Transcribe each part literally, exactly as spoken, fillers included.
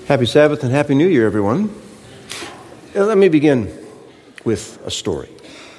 Happy Sabbath and Happy New Year, everyone. Let me begin with a story.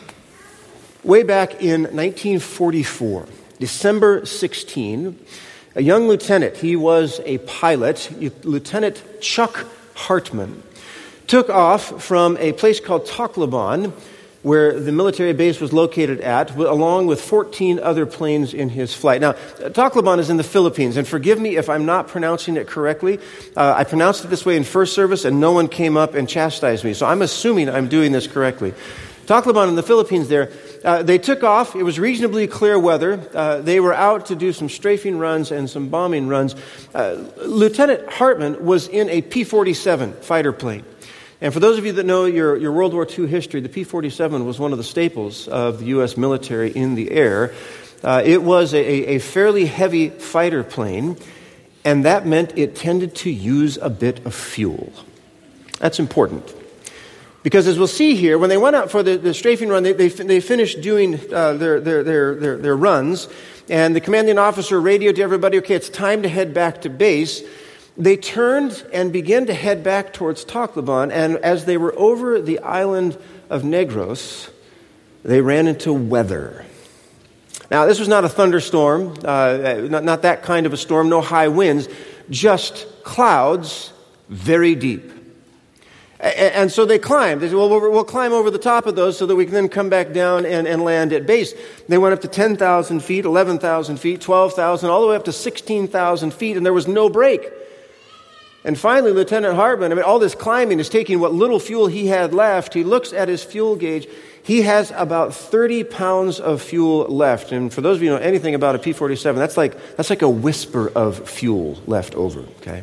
Way back in nineteen forty-four, December sixteenth, a young lieutenant, he was a pilot, Lieutenant Chuck Hartman, took off from a place called Tacloban, where the military base was located at, along with fourteen other planes in his flight. Now, Tacloban is in the Philippines, and forgive me if I'm not pronouncing it correctly. Uh, I pronounced it this way in first service, and no one came up and chastised me, so I'm assuming I'm doing this correctly. Tacloban in the Philippines there, uh, they took off. It was reasonably clear weather. Uh, they were out to do some strafing runs and some bombing runs. Uh, Lieutenant Hartman was in a P forty-seven fighter plane. And for those of you that know your, your World War Two history, the P forty-seven was one of the staples of the U S military in the air. Uh, it was a, a fairly heavy fighter plane, and that meant it tended to use a bit of fuel. That's important. Because as we'll see here, when they went out for the, the strafing run, they, they, they finished doing uh, their, their, their, their, their runs, and the commanding officer radioed to everybody, okay, it's time to head back to base. They turned and began to head back towards Tacloban, and as they were over the island of Negros, they ran into weather. Now, this was not a thunderstorm, uh, not, not that kind of a storm, no high winds, just clouds very deep. And, and so they climbed. They said, well, we'll, we'll climb over the top of those so that we can then come back down and, and land at base. They went up to ten thousand feet, eleven thousand feet, twelve thousand, all the way up to sixteen thousand feet, and there was no break. And finally, Lieutenant Hartman, I mean, all this climbing is taking what little fuel he had left. He looks at his fuel gauge. He has about thirty pounds of fuel left. And for those of you who know anything about a P forty-seven, that's like that's like a whisper of fuel left over, okay?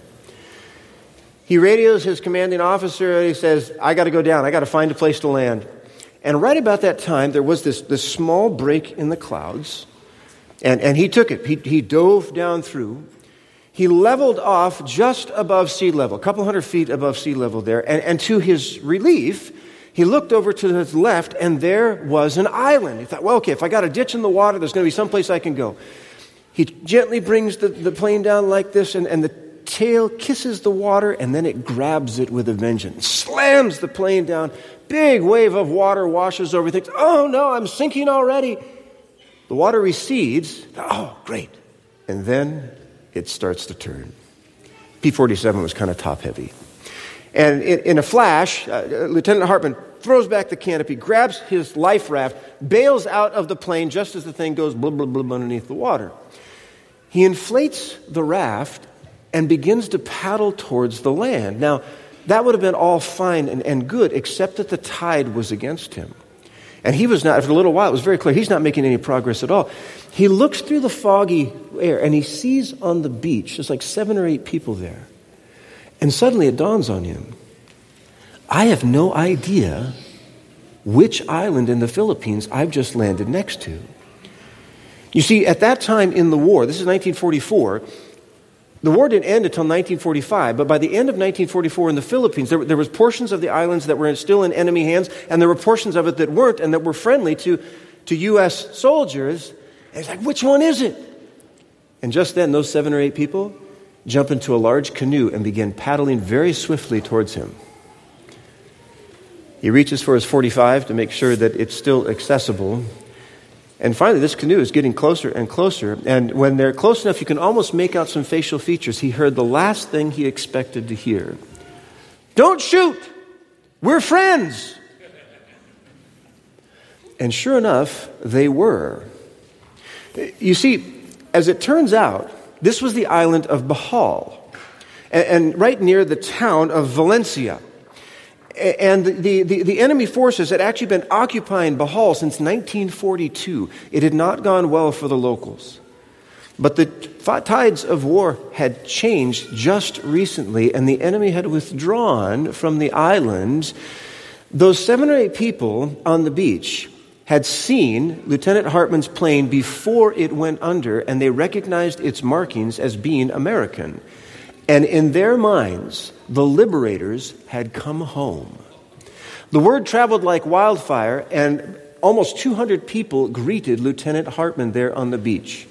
He radios his commanding officer, and he says, I got to go down. I got to find a place to land. And right about that time, there was this, this small break in the clouds, and, and he took it. He, he dove down through. He leveled off just above sea level, a couple hundred feet above sea level there. And, and to his relief, he looked over to his left, and there was an island. He thought, well, okay, if I got a ditch in the water, there's going to be someplace I can go. He gently brings the, the plane down like this, and, and the tail kisses the water, and then it grabs it with a vengeance. Slams the plane down. Big wave of water washes over. He thinks, oh, no, I'm sinking already. The water recedes. Oh, great. And then it starts to turn. P forty-seven was kind of top-heavy. And in, in a flash, uh, Lieutenant Hartman throws back the canopy, grabs his life raft, bails out of the plane just as the thing goes blub, blub, blub underneath the water. He inflates the raft and begins to paddle towards the land. Now, that would have been all fine and, and good, except that the tide was against him. And he was not, for a little while, it was very clear, he's not making any progress at all. He looks through the foggy air, and he sees on the beach, there's like seven or eight people there. And suddenly it dawns on him, I have no idea which island in the Philippines I've just landed next to. You see, at that time in the war, this is nineteen forty-four, the war didn't end until nineteen forty-five, but by the end of nineteen forty-four in the Philippines, there, there was portions of the islands that were still in enemy hands, and there were portions of it that weren't and that were friendly to, to U S soldiers. And it's like, which one is it? And just then, those seven or eight people jump into a large canoe and begin paddling very swiftly towards him. He reaches for his forty-five to make sure that it's still accessible. And finally, this canoe is getting closer and closer. And when they're close enough, you can almost make out some facial features. He heard the last thing he expected to hear. Don't shoot! We're friends! And sure enough, they were. You see, as it turns out, this was the island of Bohol, and, and right near the town of Valencia. And the, the, the enemy forces had actually been occupying Bohol since nineteen forty-two. It had not gone well for the locals. But the tides of war had changed just recently, and the enemy had withdrawn from the island. Those seven or eight people on the beach had seen Lieutenant Hartman's plane before it went under, and they recognized its markings as being American. And in their minds, the liberators had come home. The word traveled like wildfire, and almost two hundred people greeted Lieutenant Hartman there on the beach.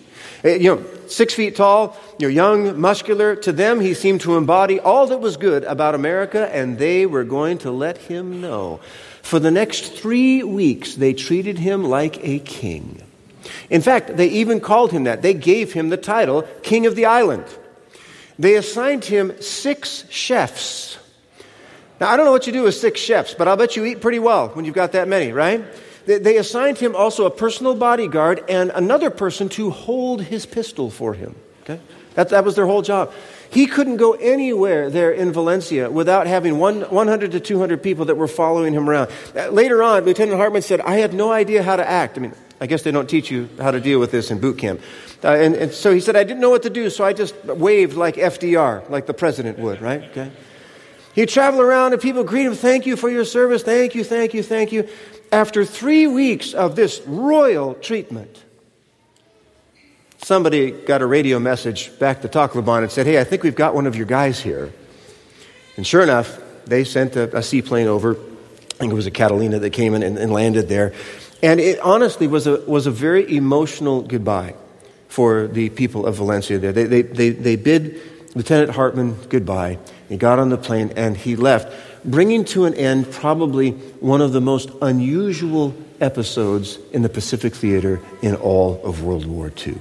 You know, six feet tall, you know, young, muscular. To them, he seemed to embody all that was good about America, and they were going to let him know. For the next three weeks, they treated him like a king. In fact, they even called him that. They gave him the title, King of the Island. They assigned him six chefs. Now, I don't know what you do with six chefs, but I'll bet you eat pretty well when you've got that many, right? They assigned him also a personal bodyguard and another person to hold his pistol for him. Okay, that, that was their whole job. He couldn't go anywhere there in Valencia without having one, one hundred to two hundred people that were following him around. Uh, later on, Lieutenant Hartman said, I had no idea how to act. I mean, I guess they don't teach you how to deal with this in boot camp. Uh, and, and so he said, I didn't know what to do, so I just waved like F D R, like the president would, right? Okay. He'd travel around and people greet him, thank you for your service, thank you, thank you, thank you. After three weeks of this royal treatment, somebody got a radio message back to Tacloban and said, hey, I think we've got one of your guys here. And sure enough, they sent a, a seaplane over. I think it was a Catalina that came in and, and landed there. And it honestly was a was a very emotional goodbye for the people of Valencia there. They, they, they, they bid Lieutenant Hartman goodbye. He got on the plane and he left, bringing to an end probably one of the most unusual episodes in the Pacific Theater in all of World War Two.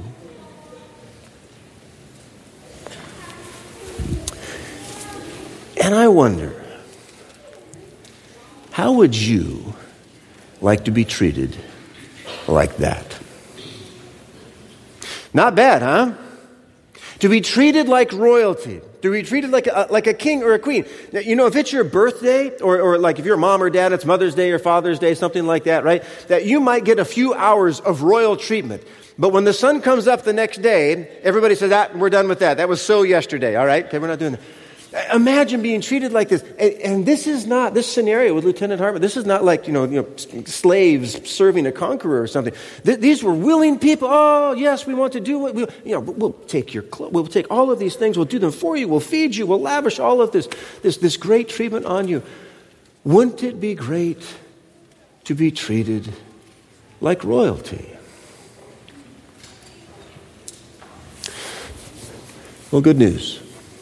And I wonder, how would you like to be treated like that? Not bad, huh? To be treated like royalty. To be treated like a, like a king or a queen. Now, you know, if it's your birthday, or, or like if you're mom or dad, it's Mother's Day or Father's Day, something like that, right? That you might get a few hours of royal treatment. But when the sun comes up the next day, everybody says, ah, we're done with that. That was so yesterday, all right? Okay, we're not doing that. Imagine being treated like this. And, and this is not, this scenario with Lieutenant Hartman, this is not like, you know, you know slaves serving a conqueror or something. Th- these were willing people. Oh, yes, we want to do what we, you know, we'll take your clothes, we'll take all of these things, we'll do them for you, we'll feed you, we'll lavish all of this, this, this great treatment on you. Wouldn't it be great to be treated like royalty? Well, good news.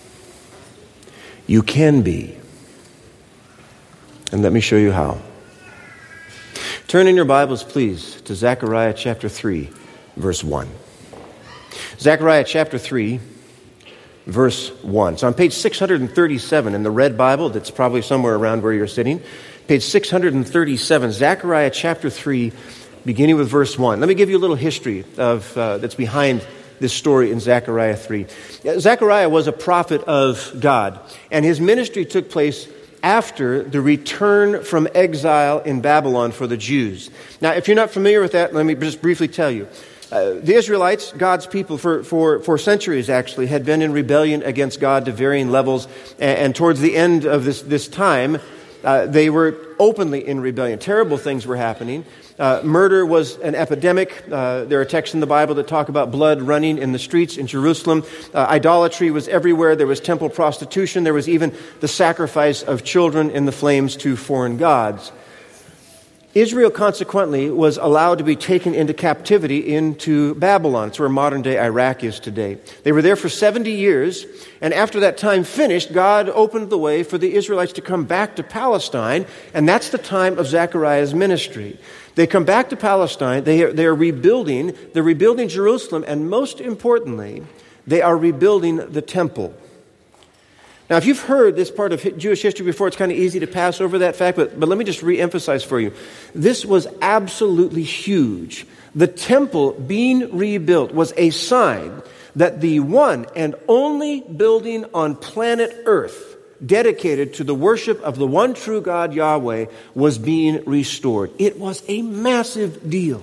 You can be. And let me show you how. Turn in your Bibles, please, to Zechariah chapter three, verse one. Zechariah chapter three, verse one. It's on page six hundred thirty-seven in the red Bible that's probably somewhere around where you're sitting. Page six hundred thirty-seven, Zechariah chapter three, beginning with verse one. Let me give you a little history of uh, that's behind this story in Zechariah three. Zechariah was a prophet of God, and his ministry took place after the return from exile in Babylon for the Jews. Now, if you're not familiar with that, let me just briefly tell you. Uh, the Israelites, God's people, for, for, for centuries actually, had been in rebellion against God to varying levels, and, and towards the end of this, this time, uh, they were openly in rebellion. Terrible things were happening. Uh, murder was an epidemic. Uh, there are texts in the Bible that talk about blood running in the streets in Jerusalem. Uh, idolatry was everywhere. There was temple prostitution. There was even the sacrifice of children in the flames to foreign gods. Israel, consequently, was allowed to be taken into captivity into Babylon. It's where modern-day Iraq is today. They were there for seventy years, and after that time finished, God opened the way for the Israelites to come back to Palestine, and that's the time of Zechariah's ministry. They come back to Palestine, they are, they are rebuilding, they're rebuilding Jerusalem, and most importantly, they are rebuilding the temple. Now, if you've heard this part of Jewish history before, it's kind of easy to pass over that fact, but, but let me just re-emphasize for you. This was absolutely huge. The temple being rebuilt was a sign that the one and only building on planet Earth dedicated to the worship of the one true God, Yahweh, was being restored. It was a massive deal.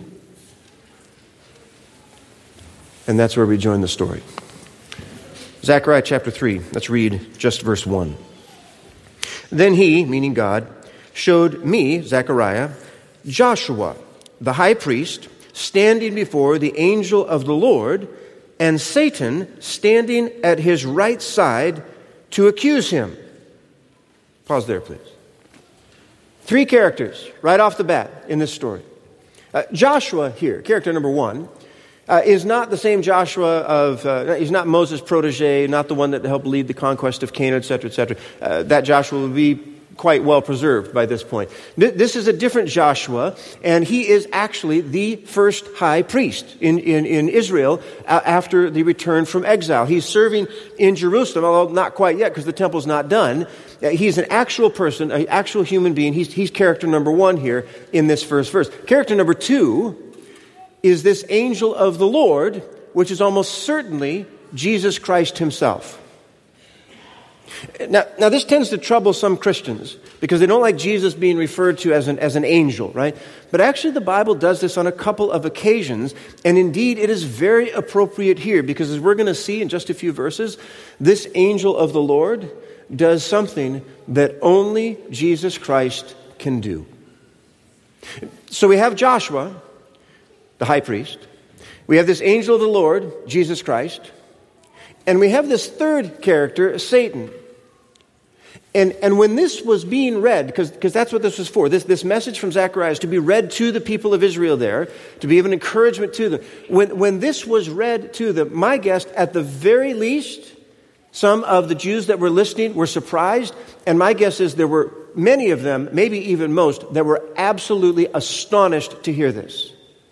And that's where we join the story. Zechariah chapter three, let's read just verse one. Then he, meaning God, showed me, Zechariah, Joshua, the high priest, standing before the angel of the Lord, and Satan standing at his right side to accuse him. Pause there, please. Three characters right off the bat in this story. Uh, Joshua here, character number one, uh, is not the same Joshua of, uh, he's not Moses' protege, not the one that helped lead the conquest of Canaan, et cetera, et cetera. Uh, that Joshua will be quite well preserved by this point. This is a different Joshua, and he is actually the first high priest in, in, in Israel after the return from exile. He's serving in Jerusalem, although not quite yet because the temple's not done. He's an actual person, an actual human being. He's, he's character number one here in this first verse. Character number two is this angel of the Lord, which is almost certainly Jesus Christ himself. Now, now, this tends to trouble some Christians because they don't like Jesus being referred to as an, as an angel, right? But actually the Bible does this on a couple of occasions, and indeed it is very appropriate here because as we're going to see in just a few verses, this angel of the Lord does something that only Jesus Christ can do. So we have Joshua, the high priest. We have this angel of the Lord, Jesus Christ. And we have this third character, Satan. And, and when this was being read, because because that's what this was for, this, this message from Zechariah is to be read to the people of Israel there, to be of an encouragement to them. When, when this was read to them, my guess, at the very least, some of the Jews that were listening were surprised. And my guess is there were many of them, maybe even most, that were absolutely astonished to hear this.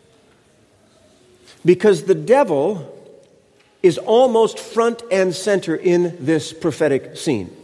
Because the devil is almost front and center in this prophetic scene.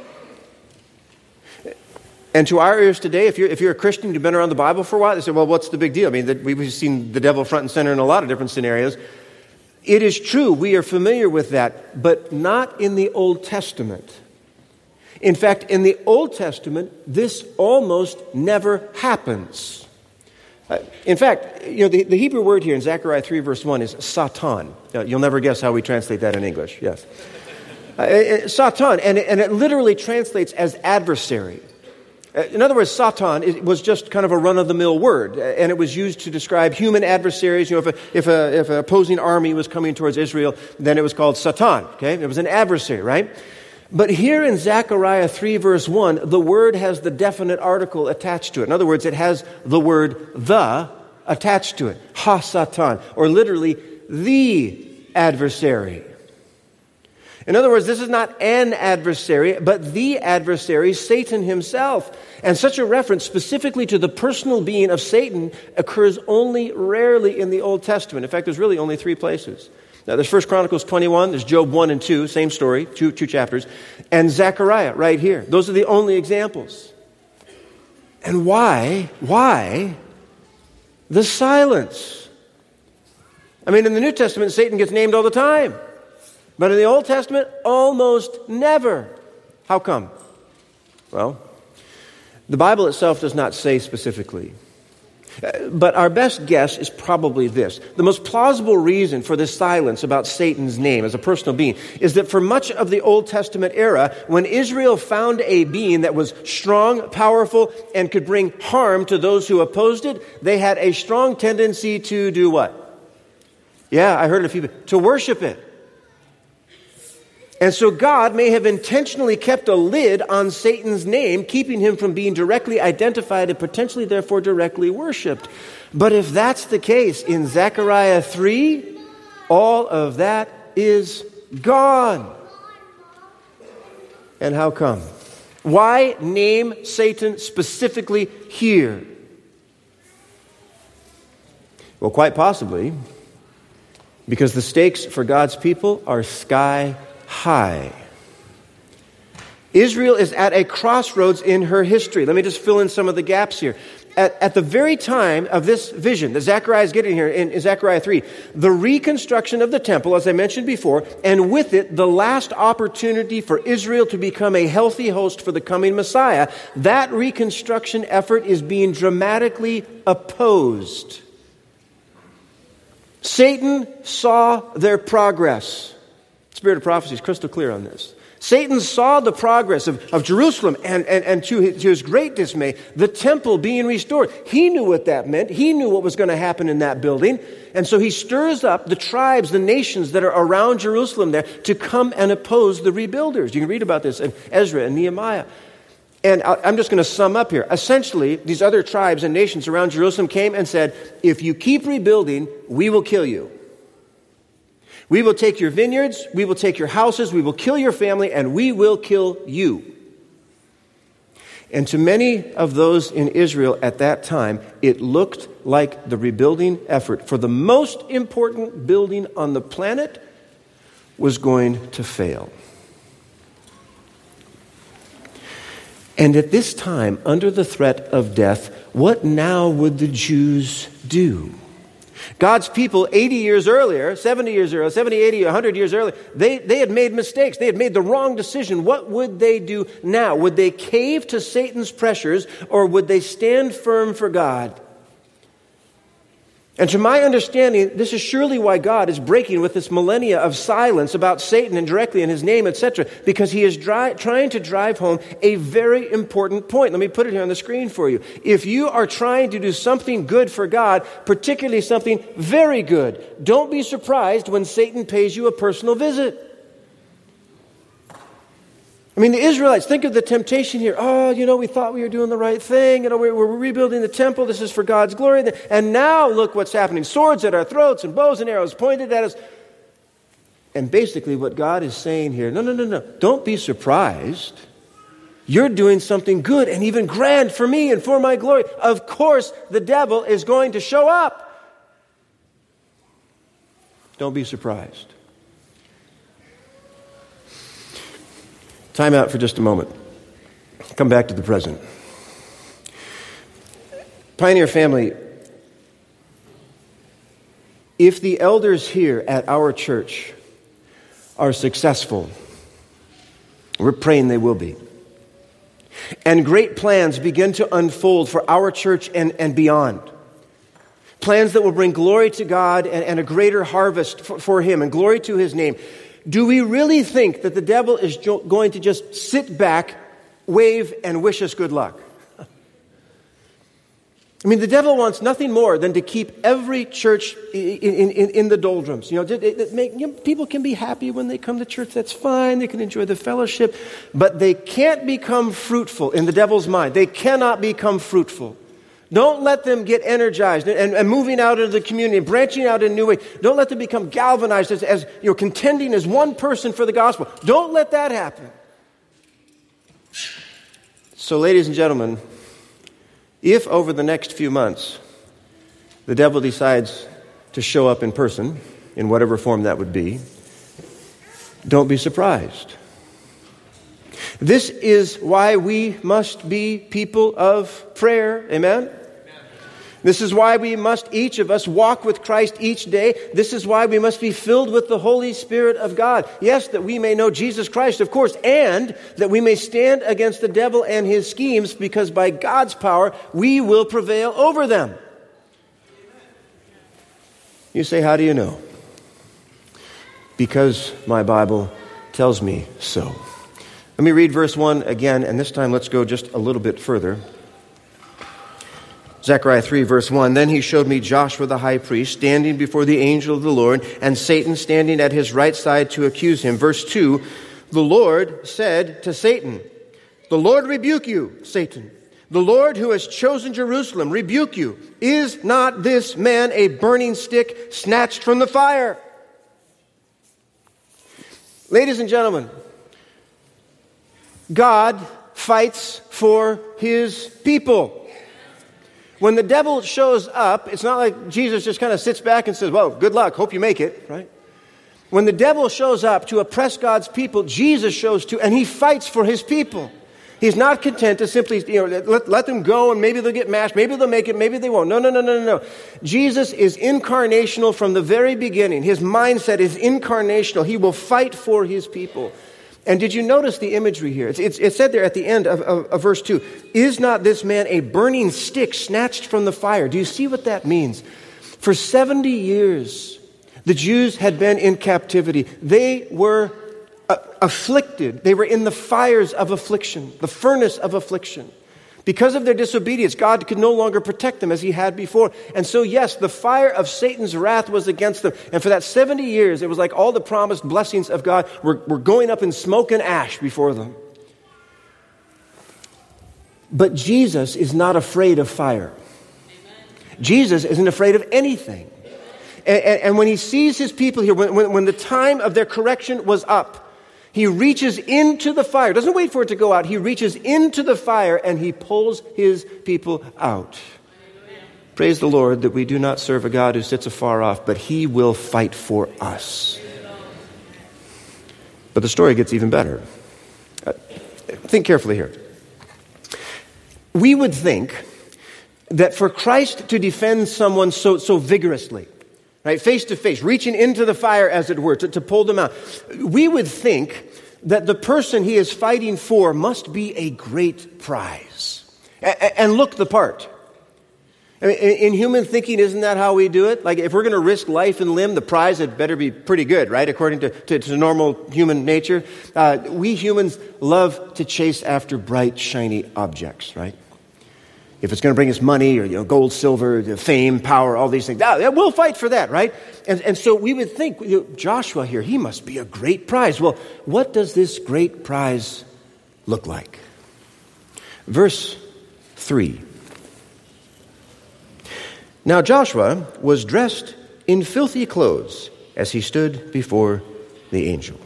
And to our ears today, if you're, if you're a Christian, you've been around the Bible for a while, they say, well, what's the big deal? I mean, that we've seen the devil front and center in a lot of different scenarios. It is true, we are familiar with that, but not in the Old Testament. In fact, in the Old Testament, this almost never happens. Uh, in fact, you know, the, the Hebrew word here in Zechariah three verse one is Satan. Uh, you'll never guess how we translate that in English, yes. Uh, it, Satan, and it, and it literally translates as adversary. Uh, in other words, Satan is, was just kind of a run-of-the-mill word, and it was used to describe human adversaries. You know, if a, if a, if an opposing army was coming towards Israel, then it was called Satan, okay? It was an adversary, right? But here in Zechariah three verse one, the word has the definite article attached to it. In other words, it has the word the attached to it. Ha-Satan, or literally the adversary. In other words, this is not an adversary, but the adversary, Satan himself. And such a reference specifically to the personal being of Satan occurs only rarely in the Old Testament. In fact, there's really only three places. Now, there's First Chronicles twenty-one, there's Job one and two, same story, two, two chapters, and Zechariah right here. Those are the only examples. And why, why the silence? I mean, in the New Testament, Satan gets named all the time. But in the Old Testament, almost never. How come? Well, the Bible itself does not say specifically. But our best guess is probably this. The most plausible reason for this silence about Satan's name as a personal being is that for much of the Old Testament era, when Israel found a being that was strong, powerful, and could bring harm to those who opposed it, they had a strong tendency to do what? Yeah, I heard it a few people. To worship it. And so God may have intentionally kept a lid on Satan's name, keeping him from being directly identified and potentially therefore directly worshipped. But if that's the case, in Zechariah three, all of that is gone. And how come? Why name Satan specifically here? Well, quite possibly because the stakes for God's people are sky high. Israel is at a crossroads in her history. Let me just fill in some of the gaps here. At, at the very time of this vision that Zechariah is getting here in, in Zechariah three, the reconstruction of the temple, as I mentioned before, and with it, the last opportunity for Israel to become a healthy host for the coming Messiah, that reconstruction effort is being dramatically opposed. Satan saw their progress. Spirit of prophecy is crystal clear on this. Satan saw the progress of, of Jerusalem and, and, and to, his, to his great dismay, the temple being restored. He knew what that meant. He knew what was going to happen in that building. And so he stirs up the tribes, the nations that are around Jerusalem there to come and oppose the rebuilders. You can read about this in Ezra and Nehemiah. And I'm just going to sum up here. Essentially, these other tribes and nations around Jerusalem came and said, if you keep rebuilding, we will kill you. We will take your vineyards, we will take your houses, we will kill your family, and we will kill you. And to many of those in Israel at that time, it looked like the rebuilding effort for the most important building on the planet was going to fail. And at this time, under the threat of death, what now would the Jews do? God's people eighty years earlier, seventy years earlier, seventy, eighty, one hundred years earlier, they, they had made mistakes. They had made the wrong decision. What would they do now? Would they cave to Satan's pressures, or would they stand firm for God? And to my understanding, this is surely why God is breaking with this millennia of silence about Satan and directly in his name, et cetera, because he is dry, trying to drive home a very important point. Let me put it here on the screen for you. If you are trying to do something good for God, particularly something very good, don't be surprised when Satan pays you a personal visit. I mean, the Israelites, think of the temptation here. Oh, you know, we thought we were doing the right thing. You know, we're, we're rebuilding the temple. This is for God's glory. And now look what's happening. Swords at our throats and bows and arrows pointed at us. And basically what God is saying here, no, no, no, no. Don't be surprised. You're doing something good and even grand for me and for my glory. Of course, the devil is going to show up. Don't be surprised. Time out for just a moment. Come back to the present. Pioneer family, if the elders here at our church are successful, we're praying they will be, and great plans begin to unfold for our church and, and beyond, plans that will bring glory to God and, and a greater harvest for, for Him and glory to His name, do we really think that the devil is jo- going to just sit back, wave, and wish us good luck? I mean, the devil wants nothing more than to keep every church in, in, in, in the doldrums. You know, it, it make, you know, people can be happy when they come to church. That's fine. They can enjoy the fellowship. But they can't become fruitful in the devil's mind. They cannot become fruitful. Don't let them get energized and, and moving out into the community and branching out in new ways. Don't let them become galvanized as, as you know, contending as one person for the gospel. Don't let that happen. So, ladies and gentlemen, if over the next few months the devil decides to show up in person, in whatever form that would be, don't be surprised. This is why we must be people of prayer. Amen? This is why we must, each of us, walk with Christ each day. This is why we must be filled with the Holy Spirit of God. Yes, that we may know Jesus Christ, of course, and that we may stand against the devil and his schemes, because by God's power, we will prevail over them. You say, how do you know? Because my Bible tells me so. Let me read verse one again, and this time let's go just a little bit further. Zechariah three, verse one, Then he showed me Joshua the high priest standing before the angel of the Lord, and Satan standing at his right side to accuse him. Verse two, The Lord said to Satan, The Lord rebuke you, Satan. The Lord who has chosen Jerusalem rebuke you. Is not this man a burning stick snatched from the fire? Ladies and gentlemen, God fights for His people. When the devil shows up, it's not like Jesus just kind of sits back and says, well, good luck, hope you make it, right? When the devil shows up to oppress God's people, Jesus shows to, and He fights for His people. He's not content to simply, you know, let, let them go and maybe they'll get mashed, maybe they'll make it, maybe they won't. No, no, no, no, no, no. Jesus is incarnational from the very beginning. His mindset is incarnational. He will fight for His people. And did you notice the imagery here? It's, it's, it's said there at the end of, of, of verse two, Is not this man a burning stick snatched from the fire? Do you see what that means? For seventy years, the Jews had been in captivity. They were uh, afflicted. They were in the fires of affliction, the furnace of affliction. Because of their disobedience, God could no longer protect them as He had before. And so, yes, the fire of Satan's wrath was against them. And for that seventy years, it was like all the promised blessings of God were, were going up in smoke and ash before them. But Jesus is not afraid of fire. Jesus isn't afraid of anything. And, and, and when he sees his people here, when, when, when the time of their correction was up, he reaches into the fire. Doesn't wait for it to go out. He reaches into the fire and he pulls his people out. Amen. Praise the Lord that we do not serve a God who sits afar off, but he will fight for us. But the story gets even better. Uh, think carefully here. We would think that for Christ to defend someone so, so vigorously, right, face to face, reaching into the fire, as it were, to, to pull them out, we would think that the person he is fighting for must be a great prize and, and look the part. I mean, in human thinking, isn't that how we do it? Like, if we're going to risk life and limb, the prize had better be pretty good, right? According to, to, to normal human nature. Uh, we humans love to chase after bright, shiny objects, right? If it's going to bring us money or, you know, gold, silver, fame, power, all these things, ah, we'll fight for that, right? And, and so we would think, you know, Joshua here, he must be a great prize. Well, what does this great prize look like? Verse three. Now Joshua was dressed in filthy clothes as he stood before the angel.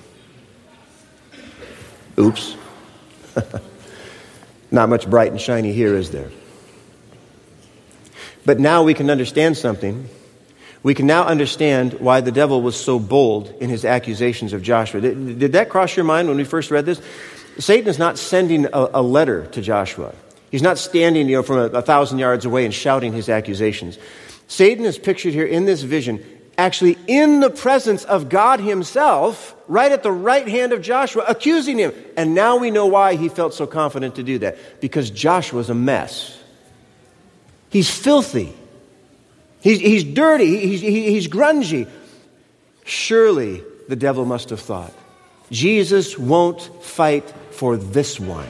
Oops. Not much bright and shiny here, is there? But now we can understand something. We can now understand why the devil was so bold in his accusations of Joshua. Did, did that cross your mind when we first read this? Satan is not sending a, a letter to Joshua. He's not standing, you know, from a, a thousand yards away and shouting his accusations. Satan is pictured here in this vision, actually in the presence of God himself, right at the right hand of Joshua, accusing him. And now we know why he felt so confident to do that. Because Joshua's a mess. He's filthy. He's, he's dirty. He's, he's grungy. Surely the devil must have thought, Jesus won't fight for this one.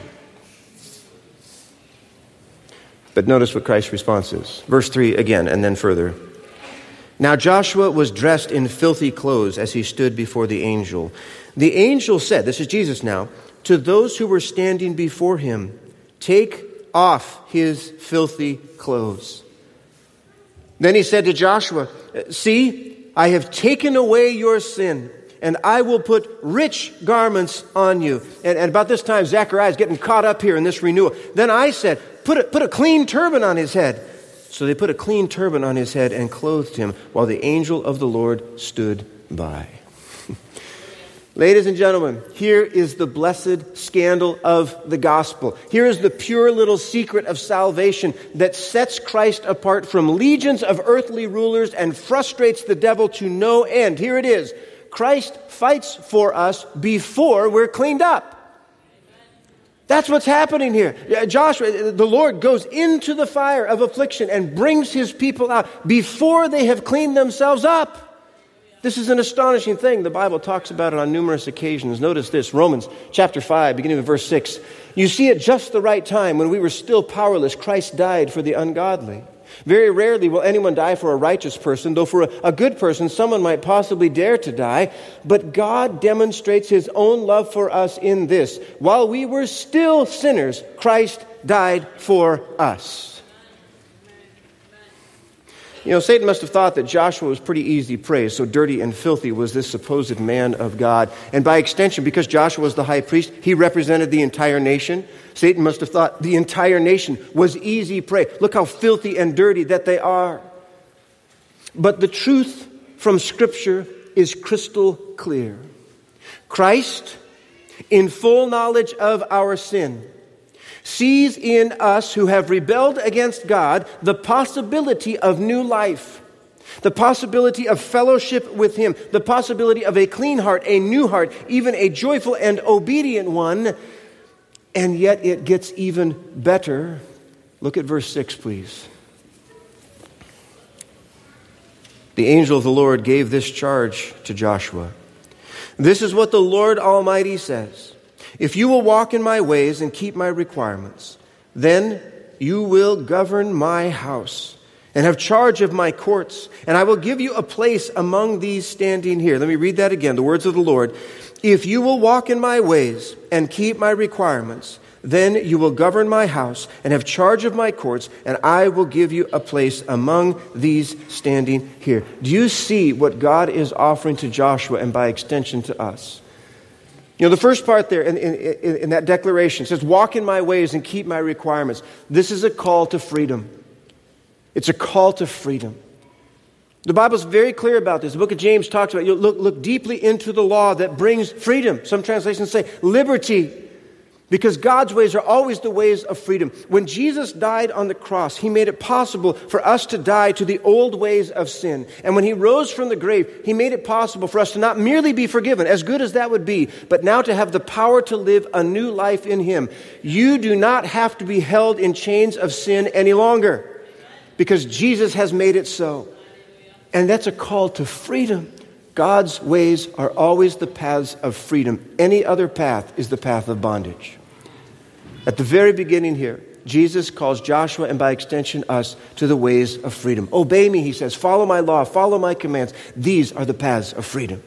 But notice what Christ's response is. Verse three again, and then further. Now Joshua was dressed in filthy clothes as he stood before the angel. The angel said, this is Jesus now, to those who were standing before him, take off his filthy clothes. Then he said to Joshua, see, I have taken away your sin, and I will put rich garments on you. And, and about this time, Zechariah is getting caught up here in this renewal. Then I said, put a, put a clean turban on his head. So they put a clean turban on his head and clothed him, while the angel of the Lord stood by. Ladies and gentlemen, here is the blessed scandal of the gospel. Here is the pure little secret of salvation that sets Christ apart from legions of earthly rulers and frustrates the devil to no end. Here it is. Christ fights for us before we're cleaned up. That's what's happening here. Joshua, the Lord goes into the fire of affliction and brings his people out before they have cleaned themselves up. This is an astonishing thing. The Bible talks about it on numerous occasions. Notice this, Romans chapter five, beginning with verse six. You see, at just the right time, when we were still powerless, Christ died for the ungodly. Very rarely will anyone die for a righteous person, though for a, a good person, someone might possibly dare to die. But God demonstrates his own love for us in this. While we were still sinners, Christ died for us. You know, Satan must have thought that Joshua was pretty easy prey, so dirty and filthy was this supposed man of God. And by extension, because Joshua was the high priest, he represented the entire nation. Satan must have thought the entire nation was easy prey. Look how filthy and dirty that they are. But the truth from Scripture is crystal clear. Christ, in full knowledge of our sin, sees in us who have rebelled against God the possibility of new life, the possibility of fellowship with him, the possibility of a clean heart, a new heart, even a joyful and obedient one. And yet it gets even better. Look at verse six, please. The angel of the Lord gave this charge to Joshua. This is what the Lord Almighty says. If you will walk in my ways and keep my requirements, then you will govern my house and have charge of my courts, and I will give you a place among these standing here. Let me read that again, the words of the Lord. If you will walk in my ways and keep my requirements, Then you will govern my house and have charge of my courts, and I will give you a place among these standing here. Do you see what God is offering to Joshua and by extension to us? You know, the first part there in, in, in that declaration says, walk in my ways and keep my requirements. This is a call to freedom. It's a call to freedom. The Bible's very clear about this. The book of James talks about, you look, look deeply into the law that brings freedom. Some translations say liberty. Because God's ways are always the ways of freedom. When Jesus died on the cross, He made it possible for us to die to the old ways of sin. And when He rose from the grave, He made it possible for us to not merely be forgiven, as good as that would be, but now to have the power to live a new life in Him. You do not have to be held in chains of sin any longer, because Jesus has made it so. And that's a call to freedom. God's ways are always the paths of freedom. Any other path is the path of bondage. At the very beginning here, Jesus calls Joshua and by extension us to the ways of freedom. Obey me, He says. Follow my law. Follow my commands. These are the paths of freedom.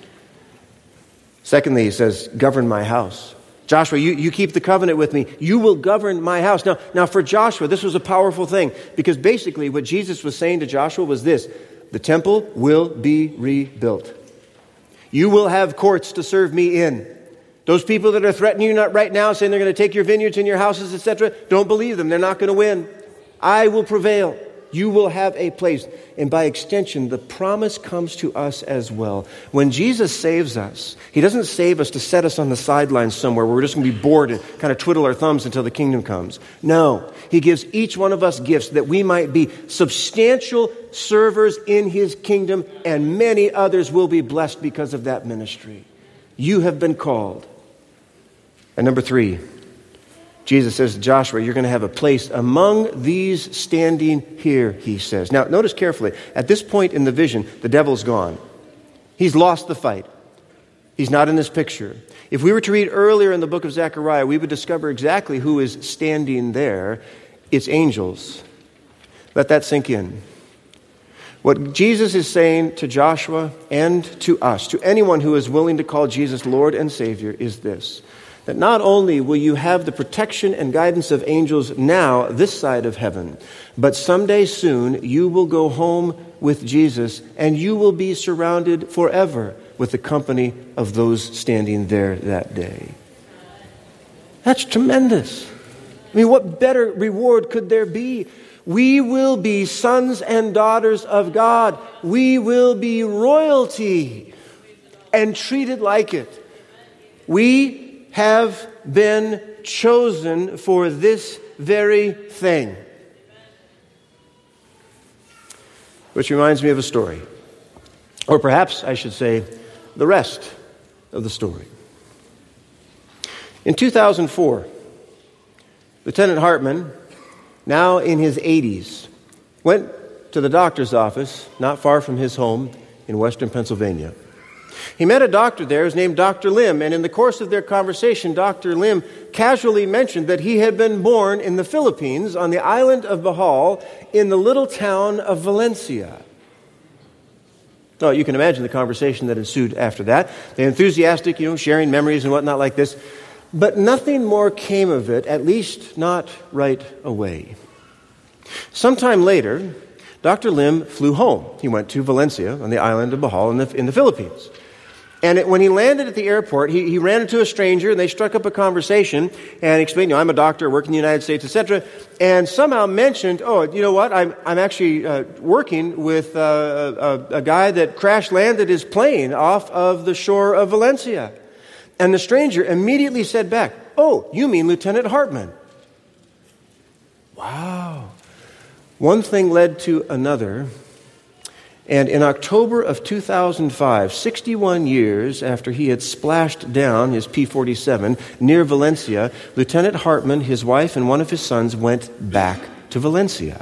Secondly, He says, govern my house. Joshua, you, you keep the covenant with me. You will govern my house. Now, now, for Joshua, this was a powerful thing, because basically what Jesus was saying to Joshua was this: the temple will be rebuilt. You will have courts to serve me in. Those people that are threatening you not right now, saying they're going to take your vineyards and your houses, et cetera, don't believe them. They're not going to win. I will prevail. You will have a place. And by extension, the promise comes to us as well. When Jesus saves us, He doesn't save us to set us on the sidelines somewhere where we're just going to be bored and kind of twiddle our thumbs until the kingdom comes. No, He gives each one of us gifts that we might be substantial servers in His kingdom, and many others will be blessed because of that ministry. You have been called. And number three, Jesus says to Joshua, you're going to have a place among these standing here, He says. Now, notice carefully. At this point in the vision, the devil's gone. He's lost the fight. He's not in this picture. If we were to read earlier in the book of Zechariah, we would discover exactly who is standing there. It's angels. Let that sink in. What Jesus is saying to Joshua and to us, to anyone who is willing to call Jesus Lord and Savior, is this: that not only will you have the protection and guidance of angels now, this side of heaven, but someday soon you will go home with Jesus, and you will be surrounded forever with the company of those standing there that day. That's tremendous. I mean, what better reward could there be? We will be sons and daughters of God. We will be royalty and treated like it. We have been chosen for this very thing. Which reminds me of a story. Or perhaps I should say the rest of the story. In two thousand four, Lieutenant Hartman, now in his eighties, went to the doctor's office not far from his home in western Pennsylvania. He met a doctor there who's named Doctor Lim, and in the course of their conversation, Doctor Lim casually mentioned that he had been born in the Philippines on the island of Bohol in the little town of Valencia. So you can imagine the conversation that ensued after that. They're enthusiastic, you know, sharing memories and whatnot like this. But nothing more came of it, at least not right away. Sometime later, Doctor Lim flew home. He went to Valencia on the island of Bohol in the, in the Philippines. And it, when he landed at the airport, he, he ran into a stranger, and they struck up a conversation and explained, you know, I'm a doctor, work in the United States, et cetera, and somehow mentioned, oh, you know what, I'm, I'm actually uh, working with uh, a, a guy that crash-landed his plane off of the shore of Valencia. And the stranger immediately said back, oh, you mean Lieutenant Hartman. Wow. One thing led to another. And in October of two thousand five, sixty-one years after he had splashed down his P forty-seven near Valencia, Lieutenant Hartman, his wife, and one of his sons went back to Valencia.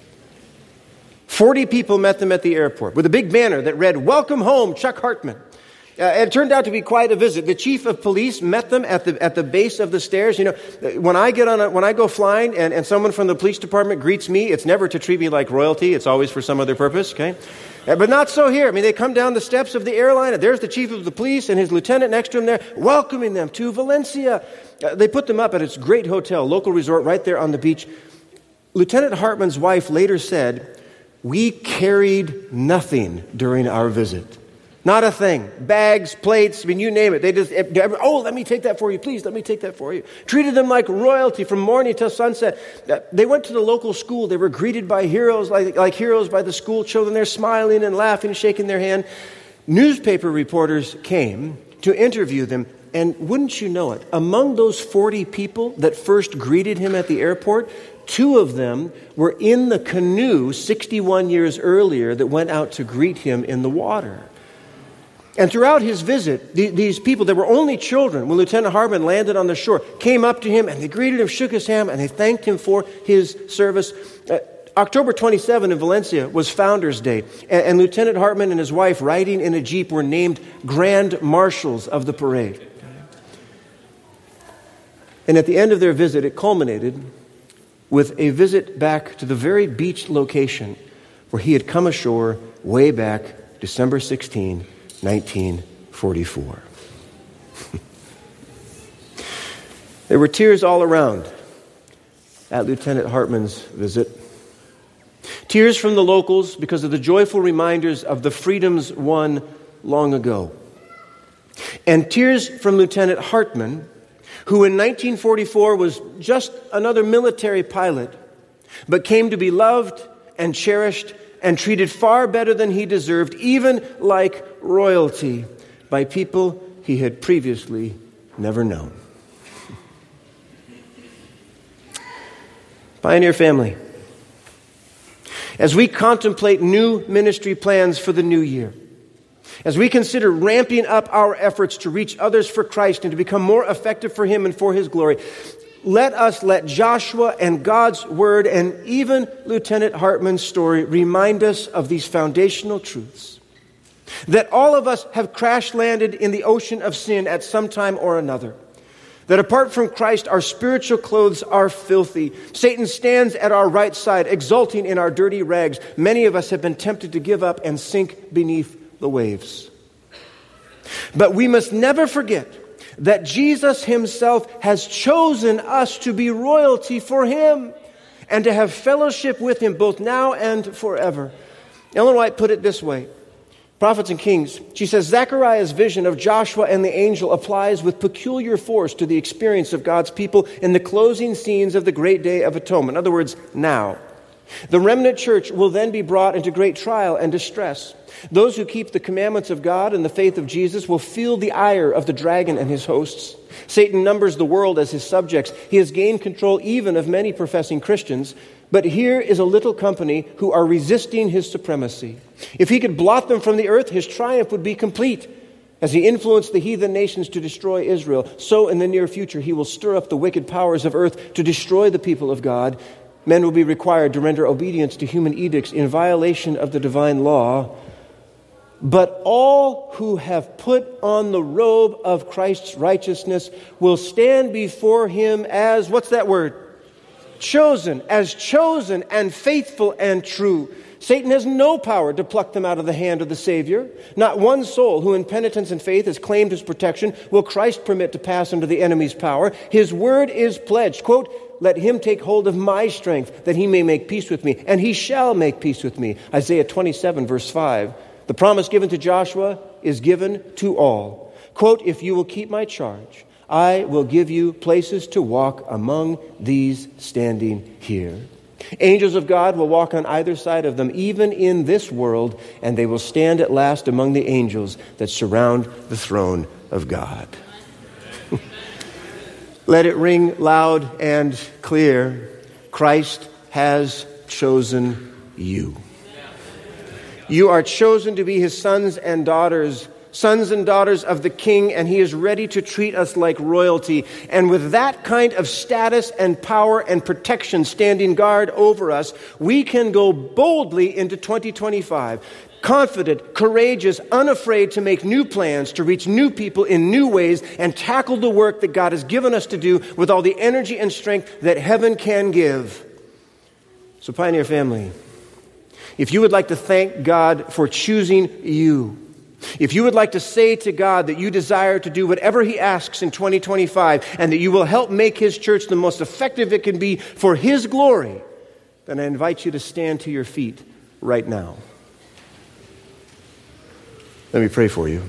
Forty people met them at the airport with a big banner that read, "Welcome home, Chuck Hartman." Uh, it turned out to be quite a visit. The chief of police met them at the at the base of the stairs. You know, when I get on a, when I go flying and, and someone from the police department greets me, it's never to treat me like royalty. It's always for some other purpose. Okay, But not so here. I mean, they come down the steps of the airline, and there's the chief of the police and his lieutenant next to him there, welcoming them to Valencia. Uh, they put them up at its great hotel, local resort right there on the beach. Lieutenant Hartman's wife later said, "We carried nothing during our visit. Not a thing. Bags, plates, I mean, you name it. They just, oh, let me take that for you. Please, let me take that for you." Treated them like royalty from morning till sunset. They went to the local school. They were greeted by heroes, like, like heroes by the school children. They're smiling and laughing, shaking their hand. Newspaper reporters came to interview them. And wouldn't you know it, among those forty people that first greeted him at the airport, two of them were in the canoe sixty-one years earlier that went out to greet him in the water. And throughout his visit, these people, they were only children, when Lieutenant Hartman landed on the shore, came up to him and they greeted him, shook his hand, and they thanked him for his service. Uh, October twenty-seventh in Valencia was Founders Day, and, and Lieutenant Hartman and his wife, riding in a Jeep, were named Grand Marshals of the parade. And at the end of their visit, it culminated with a visit back to the very beach location where he had come ashore way back December sixteenth, nineteen forty-four. There were tears all around at Lieutenant Hartman's visit. Tears from the locals because of the joyful reminders of the freedoms won long ago. And tears from Lieutenant Hartman, who in nineteen forty-four was just another military pilot, but came to be loved and cherished and treated far better than he deserved, even like royalty, by people he had previously never known. Pioneer family, as we contemplate new ministry plans for the new year, as we consider ramping up our efforts to reach others for Christ and to become more effective for Him and for His glory, let us let Joshua and God's Word and even Lieutenant Hartman's story remind us of these foundational truths. That all of us have crash-landed in the ocean of sin at some time or another. That apart from Christ, our spiritual clothes are filthy. Satan stands at our right side, exulting in our dirty rags. Many of us have been tempted to give up and sink beneath the waves. But we must never forget that Jesus Himself has chosen us to be royalty for Him and to have fellowship with Him both now and forever. Ellen White put it this way, Prophets and Kings. She says, Zechariah's vision of Joshua and the angel applies with peculiar force to the experience of God's people in the closing scenes of the great day of atonement. In other words, now. The remnant church will then be brought into great trial and distress. Those who keep the commandments of God and the faith of Jesus will feel the ire of the dragon and his hosts. Satan numbers the world as his subjects. He has gained control even of many professing Christians. But here is a little company who are resisting his supremacy. If he could blot them from the earth, his triumph would be complete. As he influenced the heathen nations to destroy Israel, so in the near future he will stir up the wicked powers of earth to destroy the people of God. Men will be required to render obedience to human edicts in violation of the divine law. But all who have put on the robe of Christ's righteousness will stand before Him as, what's that word? Chosen, as chosen and faithful and true. Satan has no power to pluck them out of the hand of the Savior. Not one soul who in penitence and faith has claimed His protection will Christ permit to pass under the enemy's power. His word is pledged, quote, let him take hold of my strength that he may make peace with me, and he shall make peace with me. Isaiah twenty-seven, verse five. The promise given to Joshua is given to all. Quote, if you will keep my charge, I will give you places to walk among these standing here. Angels of God will walk on either side of them, even in this world, and they will stand at last among the angels that surround the throne of God. Let it ring loud and clear. Christ has chosen you. You are chosen to be His sons and daughters, sons and daughters of the King, and He is ready to treat us like royalty. And with that kind of status and power and protection standing guard over us, we can go boldly into twenty twenty-five, confident, courageous, unafraid to make new plans, to reach new people in new ways, and tackle the work that God has given us to do with all the energy and strength that heaven can give. So, Pioneer family, If you would like to thank God for choosing you, if you would like to say to God that you desire to do whatever He asks in twenty twenty-five and that you will help make His church the most effective it can be for His glory, then I invite you to stand to your feet right now. Let me pray for you.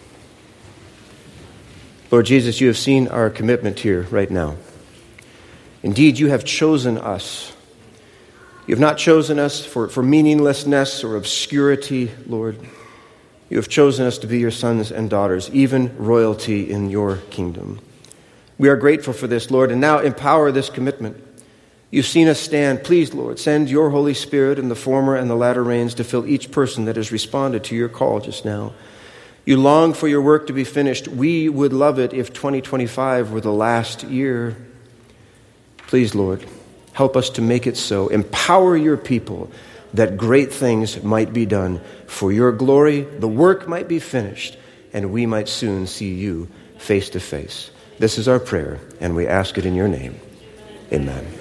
Lord Jesus, you have seen our commitment here right now. Indeed, you have chosen us. You have not chosen us for, for meaninglessness or obscurity, Lord. You have chosen us to be your sons and daughters, even royalty in your kingdom. We are grateful for this, Lord, and now empower this commitment. You've seen us stand. Please, Lord, send your Holy Spirit in the former and the latter rains to fill each person that has responded to your call just now. You long for your work to be finished. We would love it if twenty twenty-five were the last year. Please, Lord, help us to make it so. Empower your people that great things might be done for your glory, the work might be finished, and we might soon see you face to face. This is our prayer, and we ask it in your name. Amen.